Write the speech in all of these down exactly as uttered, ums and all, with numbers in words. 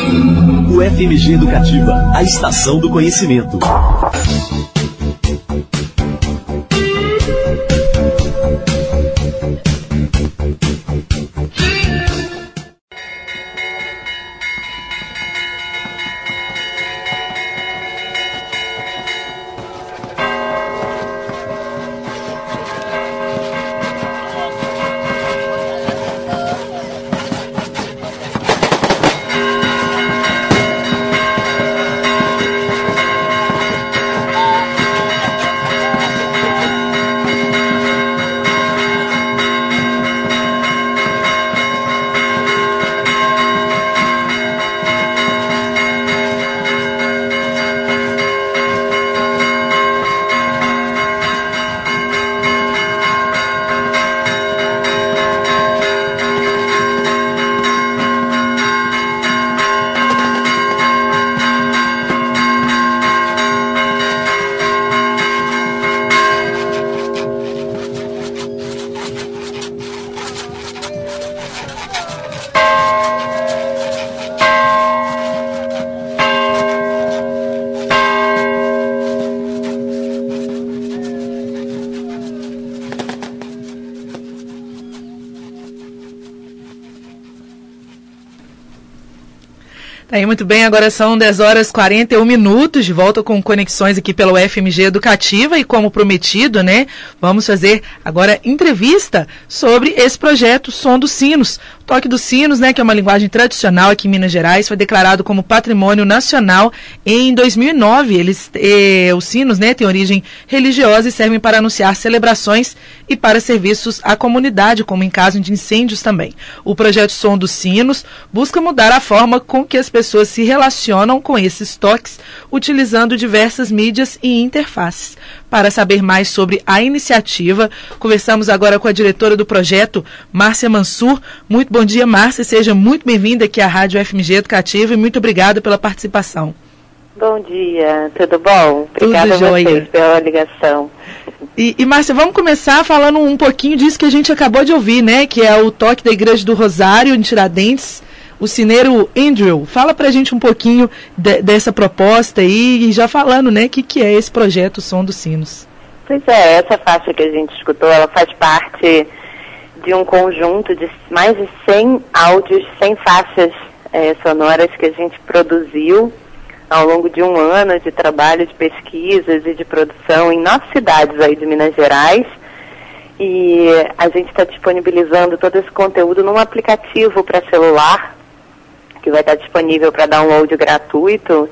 U F M G Educativa, a estação do conhecimento. Aí, muito bem, agora são dez horas e quarenta e um minutos, de volta com conexões aqui pela U F M G Educativa e, como prometido, né, vamos fazer agora entrevista sobre esse projeto Som dos Sinos. O Toque dos Sinos, né, que é uma linguagem tradicional aqui em Minas Gerais, foi declarado como Patrimônio Nacional em dois mil e nove. Eles, eh, os sinos, né, têm origem religiosa e servem para anunciar celebrações e para serviços à comunidade, como em caso de incêndios também. O projeto Som dos Sinos busca mudar a forma com que as pessoas se relacionam com esses toques, utilizando diversas mídias e interfaces. Para saber mais sobre a iniciativa, conversamos agora com a diretora do projeto, Márcia Mansur. Muito bom dia, Márcia. Seja muito bem-vinda aqui à Rádio F M G Educativa e muito obrigada pela participação. Bom dia, tudo bom? Obrigada tudo a vocês pela ligação. E, e, Márcia, vamos começar falando um pouquinho disso que a gente acabou de ouvir, né? Que é o toque da Igreja do Rosário, em Tiradentes. O sineiro Andrew, fala pra gente um pouquinho de, dessa proposta aí, e já falando, né, o que, que é esse projeto Som dos Sinos. Pois é, essa faixa que a gente escutou, ela faz parte de um conjunto de mais de cem áudios, cem faixas é, sonoras que a gente produziu ao longo de um ano de trabalho de pesquisas e de produção em nove cidades aí de Minas Gerais. E a gente está disponibilizando todo esse conteúdo num aplicativo para celular, que vai estar disponível para download gratuito.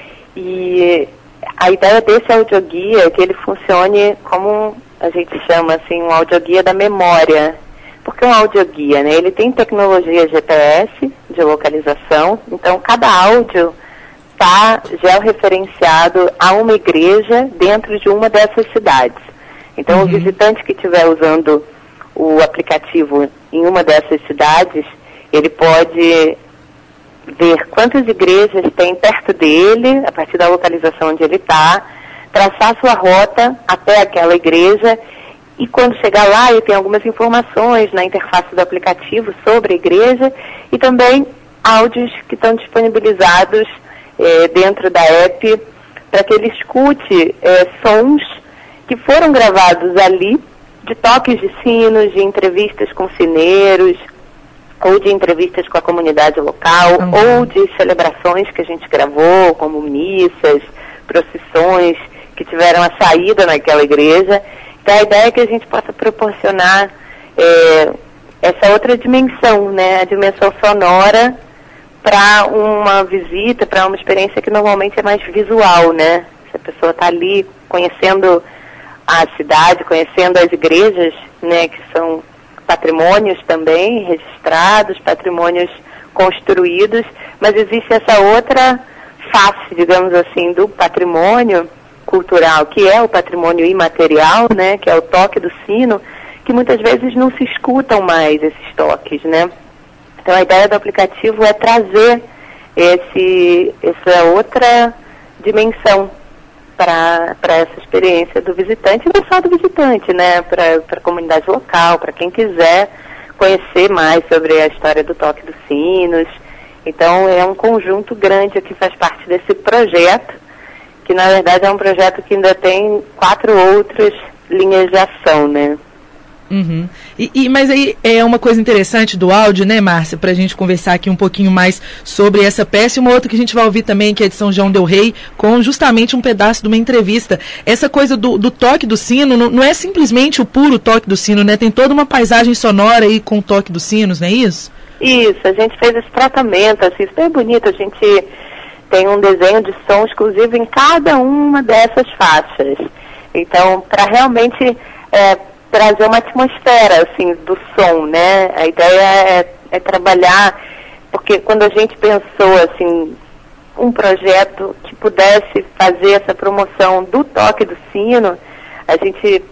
E a ideia desse audioguia é que ele funcione como a gente chama assim, um audioguia da memória. Porque um audioguia, né, ele tem tecnologia G P S de localização, então cada áudio está georreferenciado a uma igreja dentro de uma dessas cidades. Então uhum. o visitante que estiver usando o aplicativo em uma dessas cidades, ele pode ver quantas igrejas tem perto dele, a partir da localização onde ele está, traçar sua rota até aquela igreja, e quando chegar lá ele tem algumas informações na interface do aplicativo sobre a igreja, e também áudios que estão disponibilizados eh, dentro da app, para que ele escute eh, sons que foram gravados ali, de toques de sinos, de entrevistas com sineiros, ou de entrevistas com a comunidade local, uhum. ou de celebrações que a gente gravou, como missas, procissões, que tiveram a saída naquela igreja. Então a ideia é que a gente possa proporcionar é, essa outra dimensão, né, a dimensão sonora, para uma visita, para uma experiência que normalmente é mais visual, né? Se a pessoa está ali conhecendo a cidade, conhecendo as igrejas, né, que são patrimônios também registrados, patrimônios construídos, mas existe essa outra face, digamos assim, do patrimônio cultural, que é o patrimônio imaterial, né, que é o toque do sino, que muitas vezes não se escutam mais esses toques, né? Então a ideia do aplicativo é trazer esse, essa outra dimensão para essa experiência do visitante, e não só do visitante, né, para a comunidade local, para quem quiser conhecer mais sobre a história do toque dos sinos Então é um conjunto grande que faz parte desse projeto, que na verdade é um projeto que ainda tem quatro outras linhas de ação, né? Uhum. E, e, mas aí é uma coisa interessante do áudio, né, Márcia, para a gente conversar aqui um pouquinho mais sobre essa peça, e uma outra que a gente vai ouvir também, que é de São João del Rei, com justamente um pedaço de uma entrevista. Essa coisa do, do toque do sino, não, não é simplesmente o puro toque do sino, né? Tem toda uma paisagem sonora aí com o toque dos sinos, não é isso? Isso, a gente fez esse tratamento, assim, super bonito. A gente tem um desenho de som exclusivo em cada uma dessas faixas. Então, para realmente é, trazer uma atmosfera, assim, do som, né? A ideia é, é trabalhar, porque quando a gente pensou, assim, um projeto que pudesse fazer essa promoção do toque do sino, a gente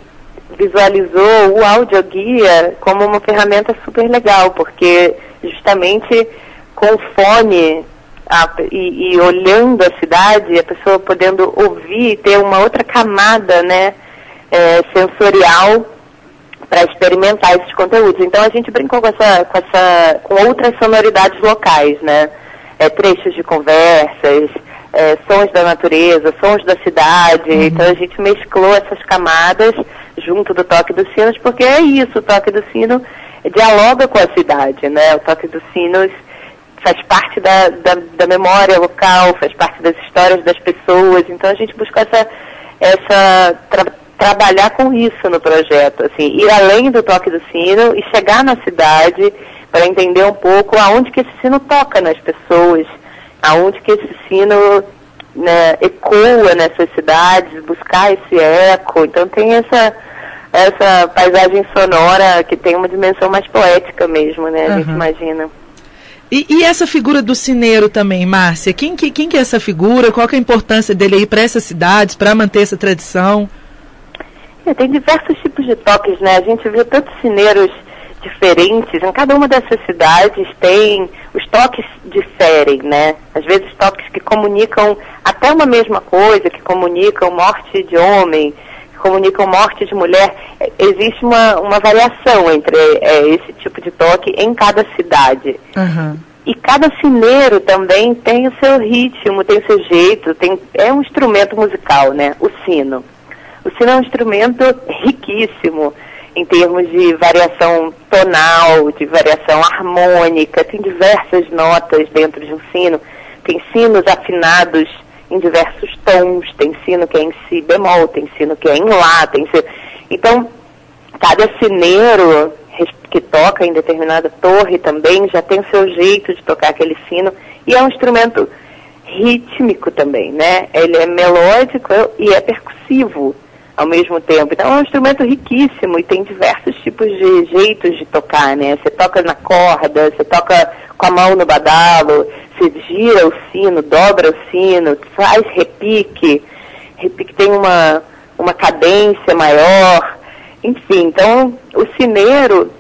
visualizou o audioguia como uma ferramenta super legal, porque justamente com fone a, e, e olhando a cidade, a pessoa podendo ouvir, ter uma outra camada, né, é, sensorial para experimentar esses conteúdos. Então a gente brincou com essa, com essa, com outras sonoridades locais, né, é, trechos de conversas, é, sons da natureza, sons da cidade. Uhum. Então a gente mesclou essas camadas junto do toque dos sinos, porque é isso, o toque do sino dialoga com a cidade, né? O toque dos sinos faz parte da, da, da memória local, faz parte das histórias das pessoas. Então a gente buscou essa, essa tra, trabalhar com isso no projeto, assim, ir além do toque do sino e chegar na cidade para entender um pouco aonde que esse sino toca nas pessoas, aonde que esse sino, né, ecoa nessas cidades, buscar esse eco. Então tem essa essa paisagem sonora que tem uma dimensão mais poética mesmo, né? A uhum. gente imagina. E, e essa figura do sineiro também, Márcia? Quem que, quem que é essa figura? Qual que é a importância dele aí para essas cidades, para manter essa tradição? É, tem diversos tipos de toques, né? A gente vê tantos sineiros diferentes. Em cada uma dessas cidades tem... Os toques diferem, né? Às vezes toques que comunicam até uma mesma coisa, que comunicam morte de homem, comunicam morte de mulher. Existe uma, uma variação entre é, esse tipo de toque em cada cidade. Uhum. E cada sineiro também tem o seu ritmo, tem o seu jeito, tem, é um instrumento musical, né? O sino. O sino é um instrumento riquíssimo em termos de variação tonal, de variação harmônica. Tem diversas notas dentro de um sino. Tem sinos afinados em diversos tons, tem sino que é em si bemol, tem sino que é em lá, tem sino... Então, cada sineiro que toca em determinada torre também já tem o seu jeito de tocar aquele sino, e é um instrumento rítmico também, né? Ele é melódico e é percussivo ao mesmo tempo. Então é um instrumento riquíssimo e tem diversos tipos de jeitos de tocar, né? Você toca na corda, você toca com a mão no badalo, você gira o sino, dobra o sino, faz repique, repique tem uma, uma cadência maior, enfim. Então o sineiro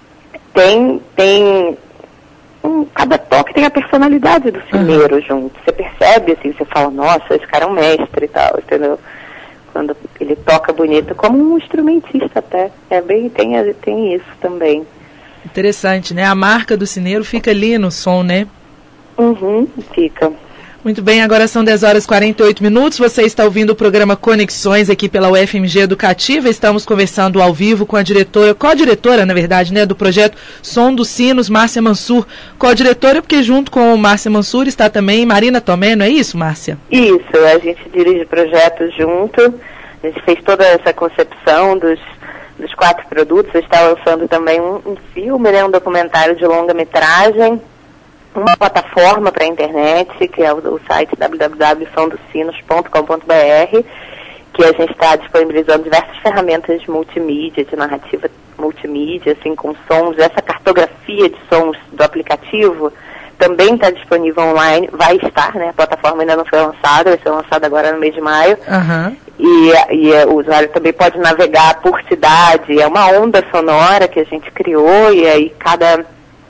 tem, tem um, cada toque tem a personalidade do sineiro uhum. junto. Você percebe, assim, você fala, nossa, esse cara é um mestre e tal, entendeu? Quando ele toca bonito, como um instrumentista até. É bem, tem, tem isso também. Interessante, né? A marca do sineiro fica ali no som, né? Uhum, fica. Muito bem, agora são dez horas e quarenta e oito minutos. Você está ouvindo o programa Conexões aqui pela U F M G Educativa. Estamos conversando ao vivo com a diretora, co-diretora, na verdade, né, do projeto Som dos Sinos, Márcia Mansur. Co-diretora, porque junto com o Márcia Mansur está também Marina Tomé, não é isso, Márcia? Isso, a gente dirige projetos junto. A gente fez toda essa concepção dos, dos quatro produtos. A gente está lançando também um, um filme, né, um documentário de longa-metragem, uma plataforma para a internet, que é o, o site w w w ponto som dos sinos ponto com ponto b r, que a gente está disponibilizando diversas ferramentas de multimídia, de narrativa multimídia, assim, com sons. Essa cartografia de sons do aplicativo também está disponível online, vai estar, né? A plataforma ainda não foi lançada, vai ser lançada agora no mês de maio. Uhum. E, e o usuário também pode navegar por cidade. É uma onda sonora que a gente criou, e aí cada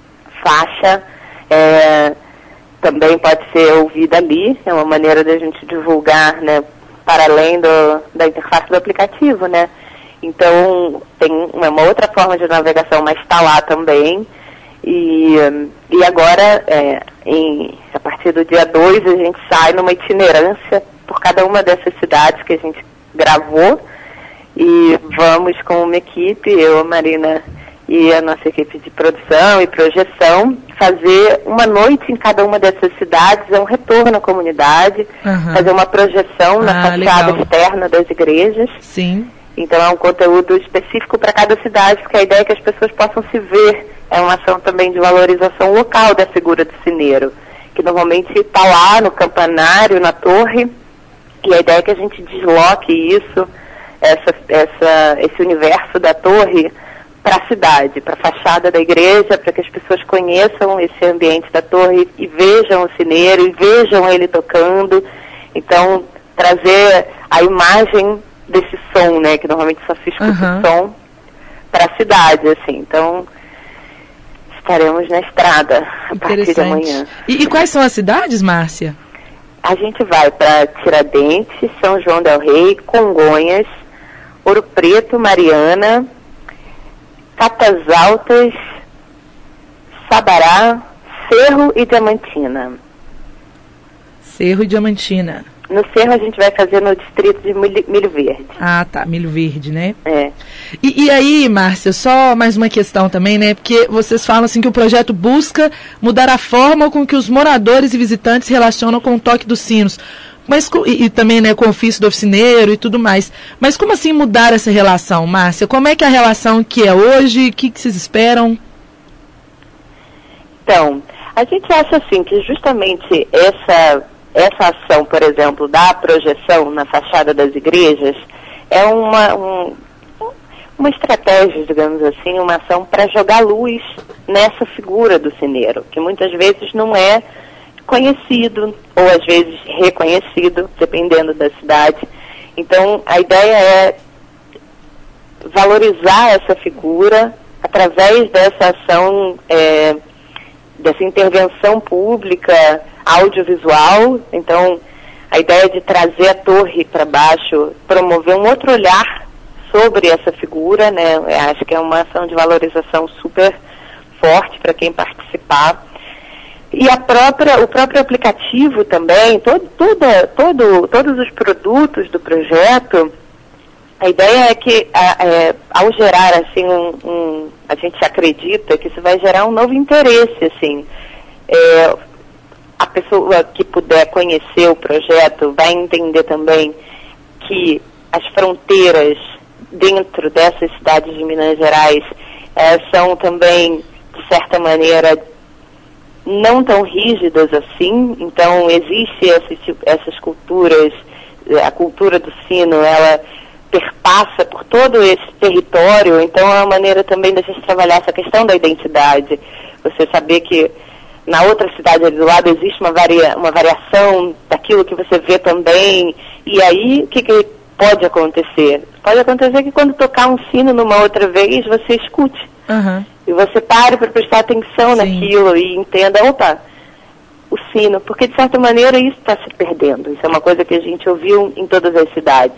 faixa É, também pode ser ouvida ali. É uma maneira da gente divulgar, né, para além do, da interface do aplicativo, né? Então tem uma outra forma de navegação, mas está lá também. E, e agora é, em, a partir do dia dois, a gente sai numa itinerância por cada uma dessas cidades que a gente gravou, e vamos com uma equipe, eu, a Marina e a nossa equipe de produção e projeção, fazer uma noite em cada uma dessas cidades, é um retorno à comunidade, uhum. fazer uma projeção na ah, fachada legal. externa das igrejas. Sim. Então é um conteúdo específico para cada cidade, porque a ideia é que as pessoas possam se ver. É uma ação também de valorização local da figura do sineiro, que normalmente está lá no campanário, na torre, e a ideia é que a gente desloque isso, essa, essa, esse universo da torre, para a cidade, para a fachada da igreja, para que as pessoas conheçam esse ambiente da torre e vejam o sineiro, e vejam ele tocando. Então, trazer a imagem desse som, né, que normalmente só se escuta uhum. som, para a cidade, assim. Então, estaremos na estrada a partir de amanhã. E, e quais são as cidades, Márcia? A gente vai para Tiradentes, São João del Rei, Congonhas, Ouro Preto, Mariana, Catas Altas, Sabará, Cerro e Diamantina. Cerro e Diamantina. No Cerro a gente vai fazer no distrito de Milho Verde. Ah, tá, Milho Verde, né? É. E, e aí, Márcia, só mais uma questão também, né? Porque vocês falam assim que o projeto busca mudar a forma com que os moradores e visitantes se relacionam com o toque dos sinos. Mas, e, e também, né, com o ofício do oficineiro e tudo mais. Mas como assim mudar essa relação, Márcia? Como é que é a relação que é hoje? O que, que vocês esperam? Então, a gente acha assim que justamente essa, essa ação, por exemplo, da projeção na fachada das igrejas, é uma, um, uma estratégia, digamos assim, uma ação para jogar luz nessa figura do sineiro, que muitas vezes não é conhecido, ou às vezes reconhecido, dependendo da cidade. Então, a ideia é valorizar essa figura através dessa ação, é, dessa intervenção pública, audiovisual. Então, a ideia de trazer a torre para baixo, promover um outro olhar sobre essa figura, né? Eu acho que é uma ação de valorização super forte para quem participar. E a própria, o próprio aplicativo também, todo, toda, todo, todos os produtos do projeto, a ideia é que a, é, ao gerar assim um, um, a gente acredita que isso vai gerar um novo interesse, assim. É, a pessoa que puder conhecer o projeto vai entender também que as fronteiras dentro dessas cidades de Minas Gerais é, são também, de certa maneira, não tão rígidas assim. Então existe esse, essas culturas, a cultura do sino, ela perpassa por todo esse território. Então é uma maneira também da gente trabalhar essa questão da identidade, você saber que na outra cidade ali do lado existe uma, varia, uma variação daquilo que você vê também. E aí o que, que pode acontecer? Pode acontecer que quando tocar um sino numa outra vez, você escute. Uhum. E você pare para prestar atenção Sim. naquilo e entenda, opa, o sino, porque de certa maneira isso está se perdendo. Isso é uma coisa que a gente ouviu em todas as cidades,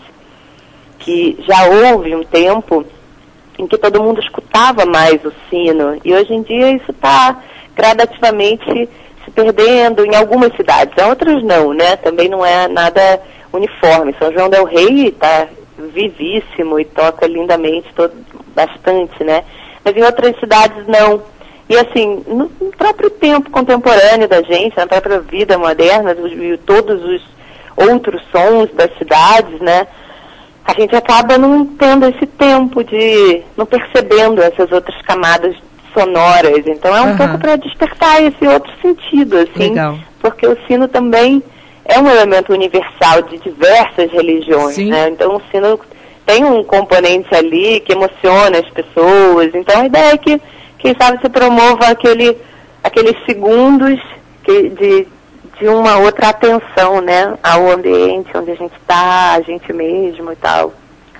que já houve um tempo em que todo mundo escutava mais o sino, e hoje em dia isso está gradativamente se perdendo em algumas cidades, em outras não, né? Também não é nada uniforme. São João del Rei está vivíssimo e toca lindamente, todo, bastante, né? Mas em outras cidades não. E assim, no próprio tempo contemporâneo da gente, na própria vida moderna, todos os outros sons das cidades, né? A gente acaba não tendo esse tempo de, não percebendo essas outras camadas sonoras. Então é um uhum. pouco para despertar esse outro sentido, assim. Legal. Porque o sino também é um elemento universal de diversas religiões, Sim. né? Então o sino tem um componente ali que emociona as pessoas. Então a ideia é que, quem sabe, você promova aquele, aqueles segundos que, de, de uma outra atenção, né, ao ambiente onde a gente está, a gente mesmo e tal.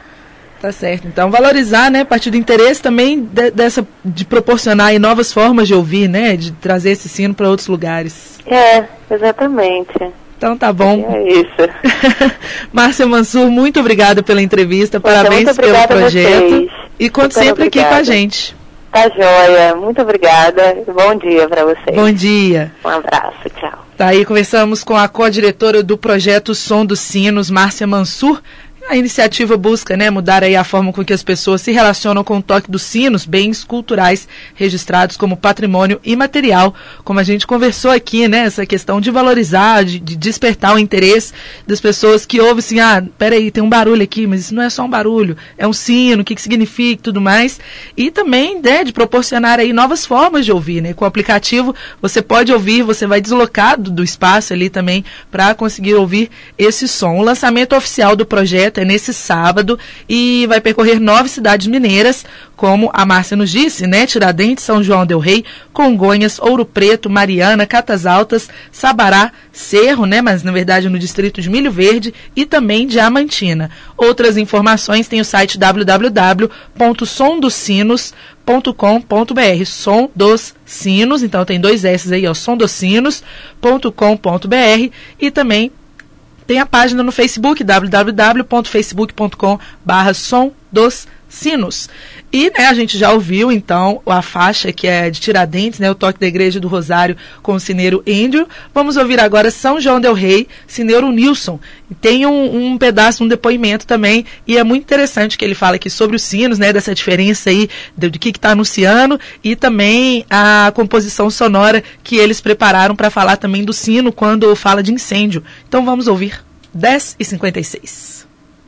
Tá certo. Então valorizar, né, a partir do interesse também de, dessa, de proporcionar aí novas formas de ouvir, né, de trazer esse sino para outros lugares. É, exatamente. Então tá bom. É isso. Márcia Mansur, muito obrigada pela entrevista, Poxa, parabéns pelo projeto. E conte Super sempre obrigada. aqui com a gente. Tá joia, muito obrigada. Bom dia para vocês. Bom dia. Um abraço, tchau. Tá aí, conversamos com a co-diretora do projeto Som dos Sinos, Márcia Mansur. A iniciativa busca, né, mudar aí a forma com que as pessoas se relacionam com o toque dos sinos, bens culturais registrados como patrimônio imaterial, como a gente conversou aqui, né, essa questão de valorizar, de, de despertar o interesse das pessoas que ouvem assim, ah, peraí, tem um barulho aqui, mas isso não é só um barulho, é um sino, o que que significa e tudo mais, e também, né, de proporcionar aí novas formas de ouvir, né, com o aplicativo você pode ouvir, você vai deslocado do espaço ali também para conseguir ouvir esse som. O lançamento oficial do projeto é nesse sábado e vai percorrer nove cidades mineiras, como a Márcia nos disse, né? Tiradentes, São João del Rei, Congonhas, Ouro Preto, Mariana, Catas Altas, Sabará, Cerro, né? Mas na verdade no distrito de Milho Verde e também Diamantina. Outras informações tem o site w w w ponto som dos sinos ponto com ponto b r, Som dos Sinos, então tem dois S aí, ó, som dos sinos ponto com ponto b r, e também tem a página no Facebook, w w w ponto facebook ponto com barra som dos sinos. E, né, a gente já ouviu, então, a faixa que é de Tiradentes, né, o toque da Igreja do Rosário com o sineiro Andrew. Vamos ouvir agora São João del Rei, sineiro Nilson. Tem um, um pedaço, um depoimento também, e é muito interessante que ele fala aqui sobre os sinos, né, dessa diferença aí, do, do que está anunciando, e também a composição sonora que eles prepararam para falar também do sino quando fala de incêndio. Então vamos ouvir. dez e cinquenta e seis.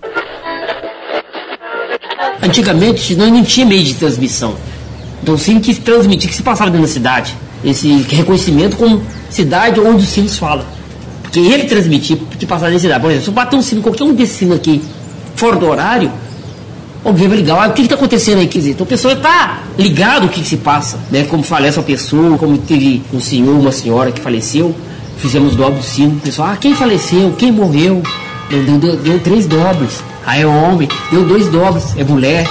Antigamente nós não tinha meio de transmissão. Então o sino que transmitir, que se passava dentro da cidade. Esse reconhecimento como cidade onde o sino fala. Porque ele transmitia, que passava na cidade. Por exemplo, se eu bater um sino, qualquer um desse sino aqui, fora do horário, alguém vai ligar, ah, o que está acontecendo aí? Quer dizer, então a pessoa está ligada o que, que se passa, né? Como falece uma pessoa, como teve um senhor, uma senhora que faleceu, fizemos dobro do sino, o pessoal, ah, quem faleceu, quem morreu? Deu, deu, deu três dobres. Ah, é homem, deu dois dobres, é mulher.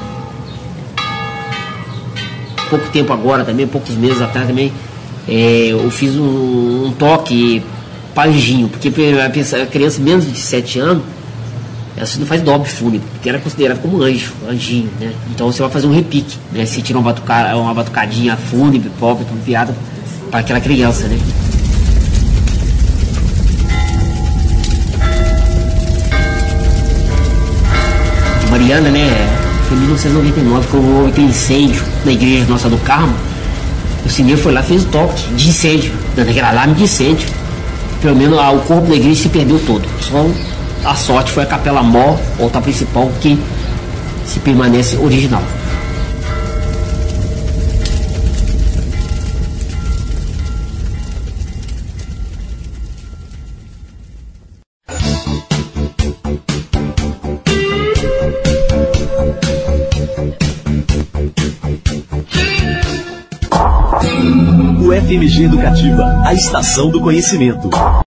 Pouco tempo agora também, poucos meses atrás também, é, eu fiz um, um toque para anjinho, porque a criança menos de sete anos, ela não faz dobre fúnebre, porque era considerado como anjo, anjinho, né? Então você vai fazer um repique, né? Você tira uma, batuca, uma batucadinha fúnebre, pobre, piada para aquela criança, né? Mariana, né, foi em mil novecentos e noventa e nove, quando houve aquele incêndio na igreja Nossa do Carmo. O sineiro foi lá e fez o toque de incêndio, dando aquele alarme de incêndio. Pelo menos ah, o corpo da igreja se perdeu todo. Só a sorte foi a capela mor, o altar principal, que se permanece original. O F M G Educativa, a estação do conhecimento.